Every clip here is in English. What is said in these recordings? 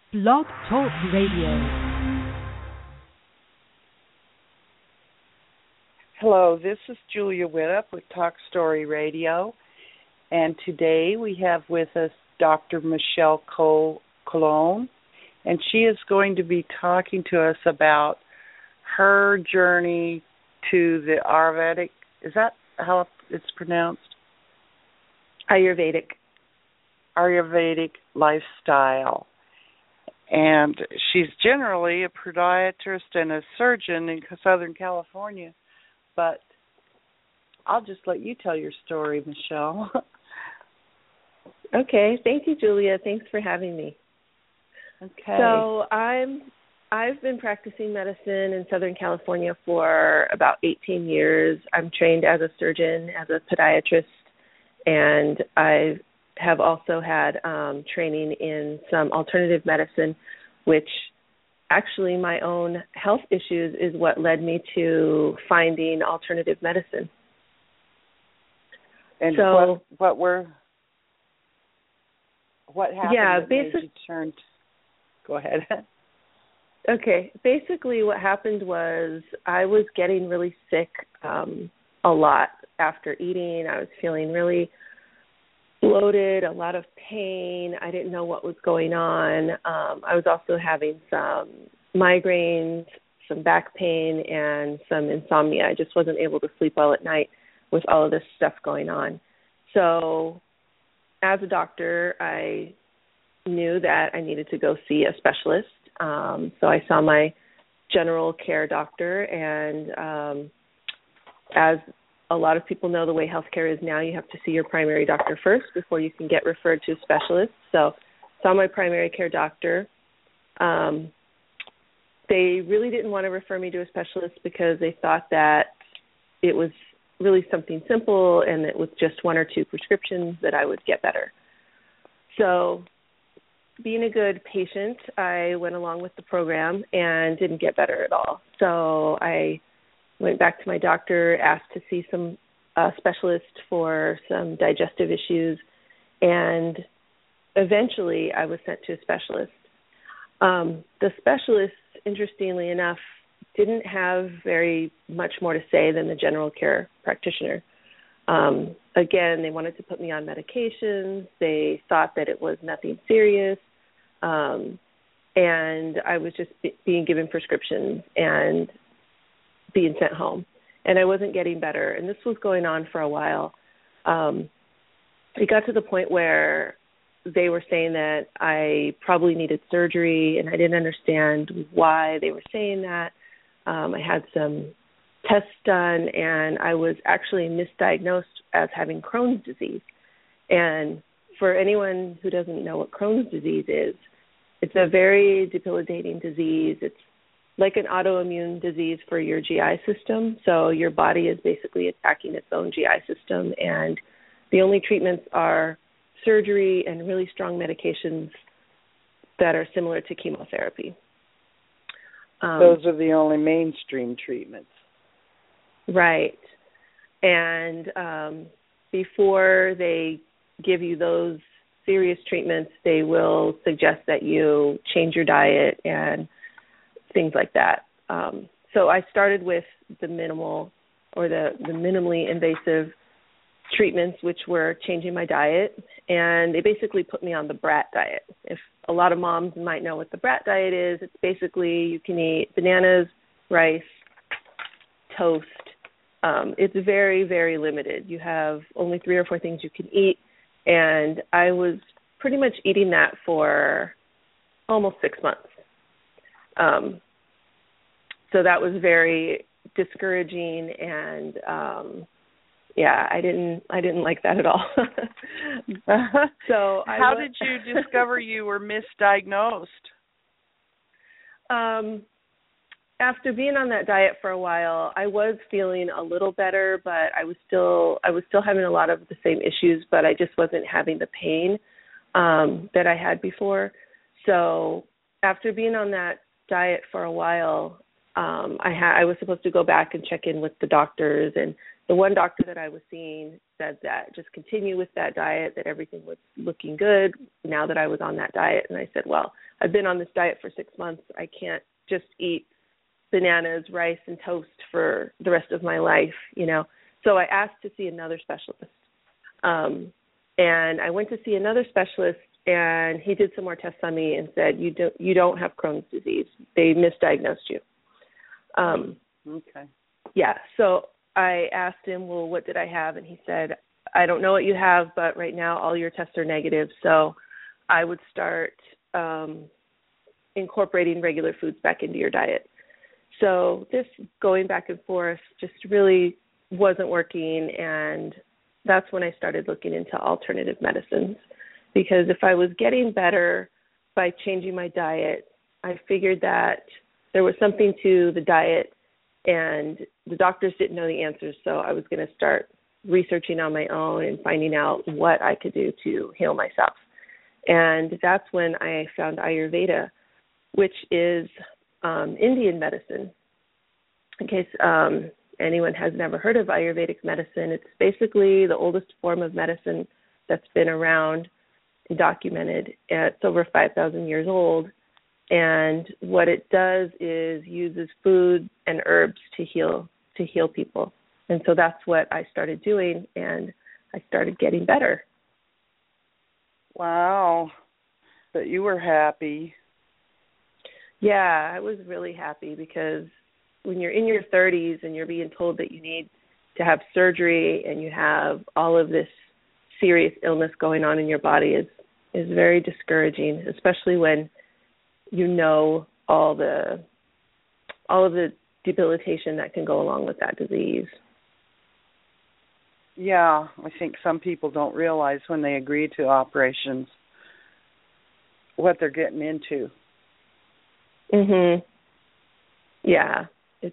Blog Talk Radio. Hello, this is Julia Widdop with Talk Story Radio, and today we have with us Dr. Michelle Colon, and she is going to be talking to us about her journey to the Ayurvedic, is that how it's pronounced? Ayurvedic lifestyle. And she's generally a podiatrist and a surgeon in Southern California, but I'll just let you tell your story, Michelle. Okay, thank you, Julia. Thanks for having me. Okay. So I've been practicing medicine in Southern California for about 18 years. I'm trained as a surgeon, as a podiatrist, and I have also had training in some alternative medicine, which actually my own health issues is what led me to finding alternative medicine. And so, what happened that made you turn? Go ahead. Okay. Basically what happened was I was getting really sick a lot after eating. I was feeling really bloated, a lot of pain. I didn't know what was going on. I was also having some migraines, some back pain, and some insomnia. I just wasn't able to sleep well at night with all of this stuff going on. So as a doctor, I knew that I needed to go see a specialist. So I saw my general care doctor, and as a lot of people know the way healthcare is now, you have to see your primary doctor first before you can get referred to a specialist. So saw my primary care doctor. They really didn't want to refer me to a specialist because they thought that it was really something simple and that with just one or two prescriptions that I would get better. So being a good patient, I went along with the program and didn't get better at all. So I went back to my doctor, asked to see some specialist for some digestive issues, and eventually I was sent to a specialist. The specialist, interestingly enough, didn't have very much more to say than the general care practitioner. Again, they wanted to put me on medications. They thought that it was nothing serious, and I was just being given prescriptions and being sent home, and I wasn't getting better, and this was going on for a while. It got to the point where they were saying that I probably needed surgery, and I didn't understand why they were saying that. I had some tests done, and I was actually misdiagnosed as having Crohn's disease. And for anyone who doesn't know what Crohn's disease is, it's a very debilitating disease. It's like an autoimmune disease for your GI system. So your body is basically attacking its own GI system, and the only treatments are surgery and really strong medications that are similar to chemotherapy. Those are the only mainstream treatments. Right. And before they give you those serious treatments, they will suggest that you change your diet and things like that. So I started with the minimal or the minimally invasive treatments, which were changing my diet, and they basically put me on the BRAT diet. If a lot of moms might know what the BRAT diet is, it's basically you can eat bananas, rice, toast. It's very, very limited. You have only 3 or 4 things you can eat, and I was pretty much eating that for almost 6 months. So that was very discouraging, and I didn't like that at all. So how did you discover you were misdiagnosed? After being on that diet for a while, I was feeling a little better, but I was still having a lot of the same issues, but I just wasn't having the pain that I had before. So after being on that diet for a while, I was supposed to go back and check in with the doctors and the one doctor that I was seeing said that just continue with that diet, that everything was looking good now that I was on that diet. And I said, well, I've been on this diet for 6 months. I can't just eat bananas, rice, and toast for the rest of my life, you know. So I asked to see another specialist. And I went to see another specialist, and he did some more tests on me and said, you don't have Crohn's disease. They misdiagnosed you. Okay. Yeah, so I asked him, well, what did I have? And he said, I don't know what you have, but right now all your tests are negative, so I would start incorporating regular foods back into your diet. So this going back and forth just really wasn't working, and that's when I started looking into alternative medicines, because if I was getting better by changing my diet, I figured that there was something to the diet, and the doctors didn't know the answers, so I was going to start researching on my own and finding out what I could do to heal myself. And that's when I found Ayurveda, which is Indian medicine. In case anyone has never heard of Ayurvedic medicine, it's basically the oldest form of medicine that's been around and documented. It's over 5,000 years old. And what it does is uses food and herbs to heal people. And so that's what I started doing, and I started getting better. Wow. But you were happy. Yeah, I was really happy, because when you're in your 30s and you're being told that you need to have surgery and you have all of this serious illness going on in your body is very discouraging, especially when you know all of the debilitation that can go along with that disease. Yeah, I think some people don't realize when they agree to operations what they're getting into. Yeah, it's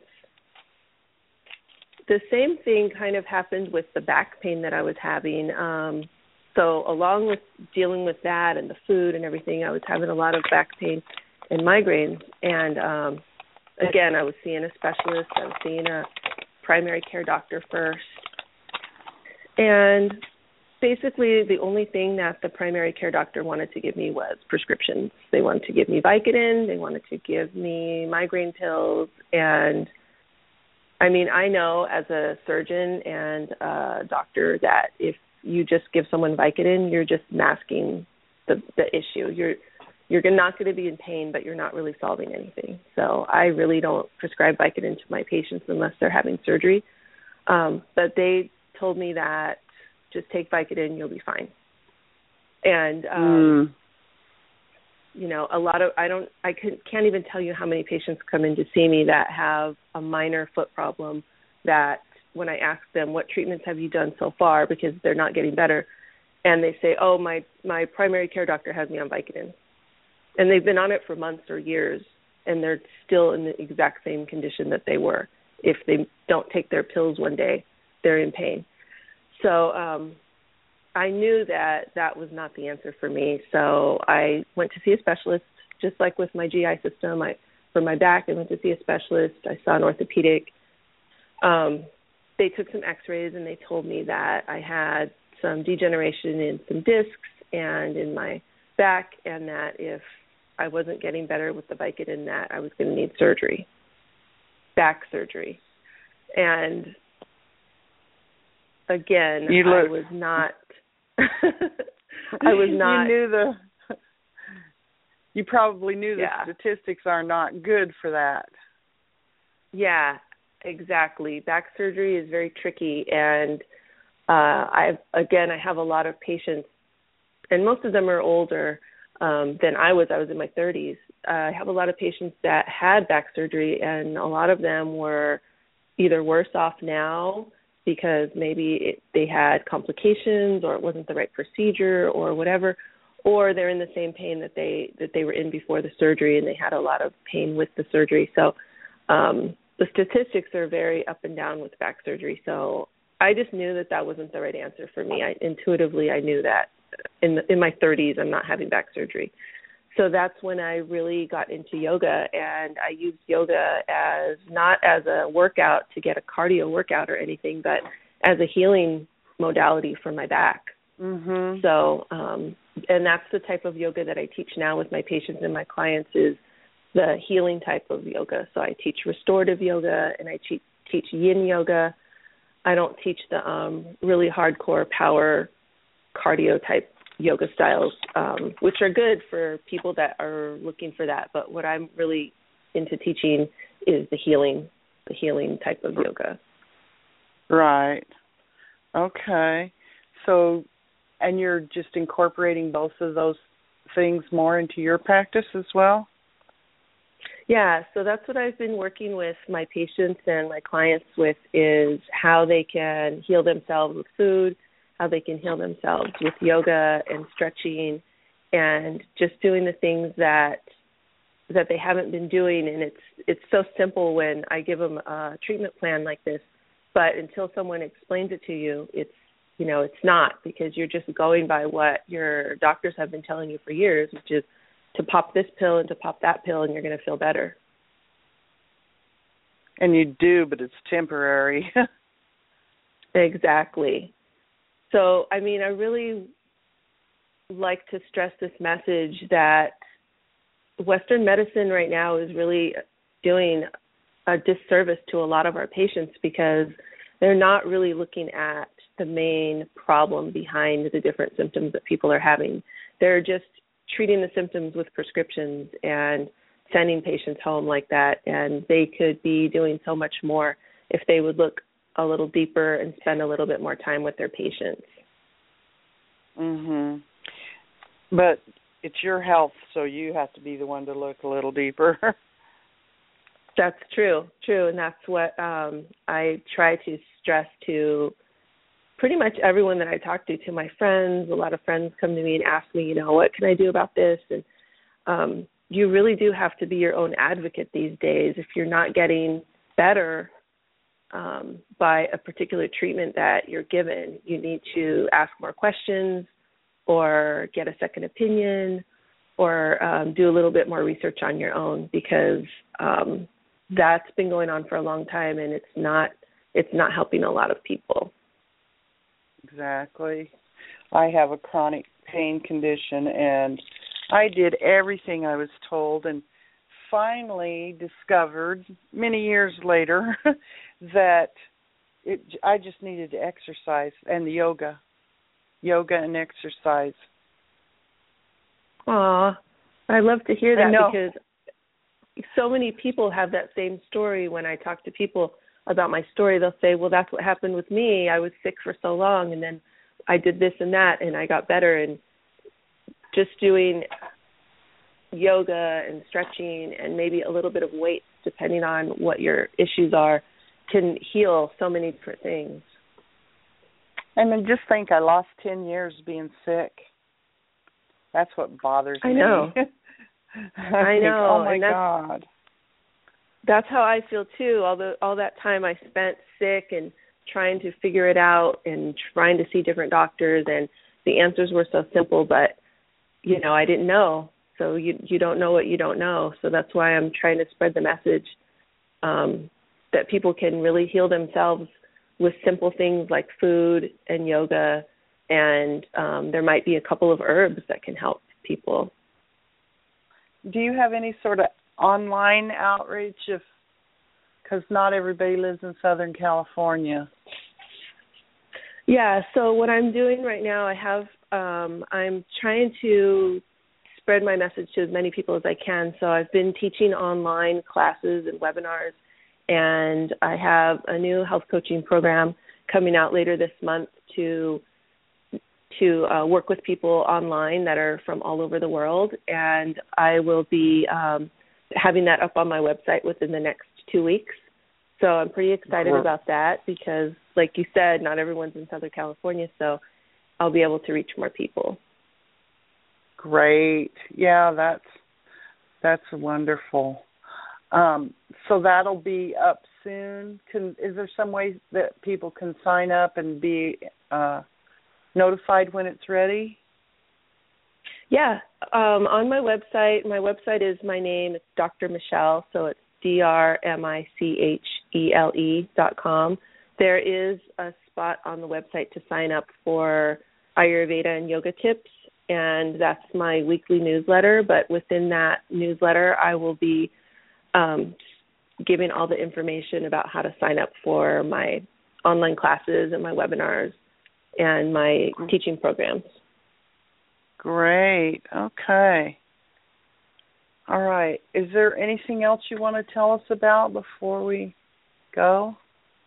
the same thing kind of happened with the back pain that I was having. So along with dealing with that and the food and everything, I was having a lot of back pain and migraines. And again, I was seeing a specialist. I was seeing a primary care doctor first. And basically the only thing that the primary care doctor wanted to give me was prescriptions. They wanted to give me Vicodin. They wanted to give me migraine pills. And, I mean, I know as a surgeon and a doctor that if you just give someone Vicodin, you're just masking the issue. You're not going to be in pain, but you're not really solving anything. So I really don't prescribe Vicodin to my patients unless they're having surgery. But they told me that just take Vicodin, you'll be fine. And you know, I can't even tell you how many patients come in to see me that have a minor foot problem, that when I ask them, what treatments have you done so far, because they're not getting better, and they say, oh, my primary care doctor has me on Vicodin. And they've been on it for months or years, and they're still in the exact same condition that they were. If they don't take their pills one day, they're in pain. So I knew that was not the answer for me. So I went to see a specialist, just like with my GI system. For my back, I went to see a specialist. I saw an orthopedic. They took some x-rays, and they told me that I had some degeneration in some discs and in my back, and that if I wasn't getting better with the Vicodin, that I was going to need surgery, back surgery. And again, I was not. You probably knew the statistics are not good for that. Yeah, exactly. Back surgery is very tricky, and I have a lot of patients, and most of them are older than I was. I was in my 30s. I have a lot of patients that had back surgery, and a lot of them were either worse off now because maybe they had complications, or it wasn't the right procedure, or whatever, or they're in the same pain that they were in before the surgery, and they had a lot of pain with the surgery. So the statistics are very up and down with back surgery. So I just knew that wasn't the right answer for me. Intuitively, I knew that in my 30s, I'm not having back surgery. So that's when I really got into yoga, and I used yoga not as a workout to get a cardio workout or anything, but as a healing modality for my back. Mhm. So, and that's the type of yoga that I teach now with my patients and my clients is the healing type of yoga. So I teach restorative yoga and I teach yin yoga. I don't teach the really hardcore power cardio type yoga styles, which are good for people that are looking for that. But what I'm really into teaching is the healing type of yoga. Right. Okay. So, and you're just incorporating both of those things more into your practice as well? Yeah, so that's what I've been working with my patients and my clients with is how they can heal themselves with food, how they can heal themselves with yoga and stretching and just doing the things that they haven't been doing. And it's so simple when I give them a treatment plan like this, but until someone explains it to you, it's not, because you're just going by what your doctors have been telling you for years, which is to pop this pill and to pop that pill and you're going to feel better. And you do, but it's temporary. Exactly. So, I mean, I really like to stress this message that Western medicine right now is really doing a disservice to a lot of our patients because they're not really looking at the main problem behind the different symptoms that people are having. They're just treating the symptoms with prescriptions and sending patients home like that, and they could be doing so much more if they would look a little deeper and spend a little bit more time with their patients. Mhm. But it's your health, so you have to be the one to look a little deeper. That's true, and that's what I try to stress to pretty much everyone that I talk to my friends. A lot of friends come to me and ask me, what can I do about this? And you really do have to be your own advocate these days. If you're not getting better by a particular treatment that you're given, you need to ask more questions or get a second opinion or do a little bit more research on your own, because that's been going on for a long time and it's not helping a lot of people. Exactly. I have a chronic pain condition, and I did everything I was told and finally discovered many years later that I just needed to exercise and the yoga and exercise. Aw, I love to hear that because so many people have that same story. When I talk to people about my story, they'll say, well, that's what happened with me. I was sick for so long, and then I did this and that, and I got better. And just doing yoga and stretching and maybe a little bit of weights, depending on what your issues are, can heal so many different things. And then just think, I lost 10 years being sick. That's what bothers me. I know. I know. Oh, my God. That's how I feel, too. All that time I spent sick and trying to figure it out and trying to see different doctors, and the answers were so simple, but, I didn't know. So you don't know what you don't know. So that's why I'm trying to spread the message that people can really heal themselves with simple things like food and yoga, and there might be a couple of herbs that can help people. Do you have any sort of online outreach, because not everybody lives in Southern California? Yeah, so what I'm doing right now, I'm trying to spread my message to as many people as I can. So I've been teaching online classes and webinars, and I have a new health coaching program coming out later this month to work with people online that are from all over the world, and I will be having that up on my website within the next 2 weeks. So I'm pretty excited about that because, like you said, not everyone's in Southern California, so I'll be able to reach more people. Great. Yeah, that's wonderful. So that'll be up soon. Is there some way that people can sign up and be notified when it's ready? Yeah. On my website is my name. It's Dr. Michelle, so it's DrMichele.com. There is a spot on the website to sign up for Ayurveda and yoga tips, and that's my weekly newsletter. But within that newsletter, I will be giving all the information about how to sign up for my online classes and my webinars and my teaching programs. Great. Okay. All right. Is there anything else you want to tell us about before we go?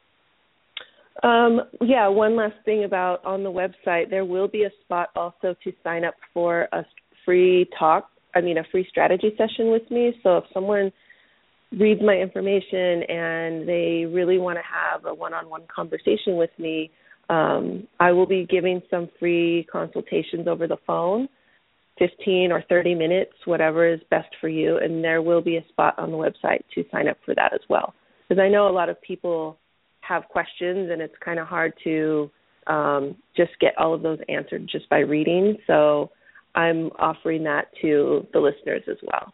Yeah, one last thing about on the website, there will be a spot also to sign up for a free strategy session with me. So if someone reads my information and they really want to have a one-on-one conversation with me, I will be giving some free consultations over the phone, 15 or 30 minutes, whatever is best for you, and there will be a spot on the website to sign up for that as well. Because I know a lot of people have questions, and it's kind of hard to just get all of those answered just by reading. So I'm offering that to the listeners as well.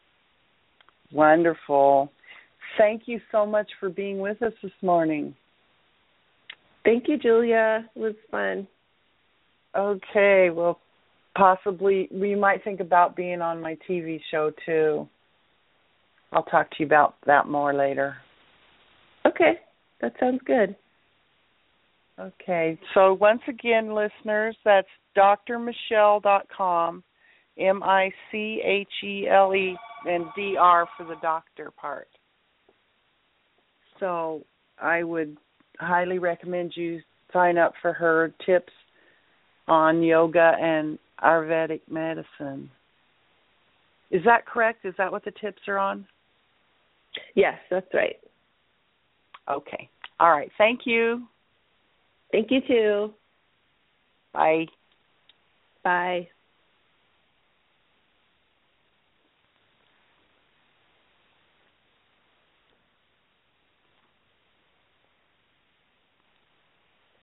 Wonderful. Thank you so much for being with us this morning. Thank you, Julia. It was fun. Okay. Well, possibly we might think about being on my TV show, too. I'll talk to you about that more later. Okay. That sounds good. Okay. So once again, listeners, that's drmichelle.com, Michele, and DR for the doctor part. So I would highly recommend you sign up for her tips on yoga and Ayurvedic medicine. Is that correct? Is that what the tips are on? Yes, that's right. Okay. All right. Thank you. Thank you, too. Bye. Bye.